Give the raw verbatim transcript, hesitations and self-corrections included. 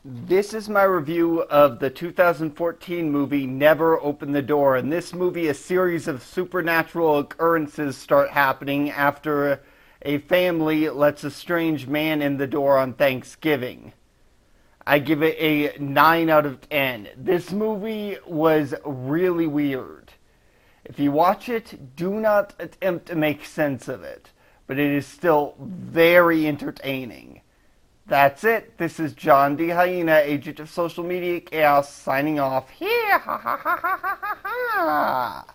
This is my review of the two thousand fourteen movie Never Open the Door. In this movie, a series of supernatural occurrences start happening after a family lets a strange man in the door on Thanksgiving. I give it a nine out of ten. This movie was really weird. If you watch it, do not attempt to make sense of it, but it is still very entertaining. That's it. This is John D. Hyena, agent of social media chaos, signing off. Here, ha ha ha ha ha ha ha.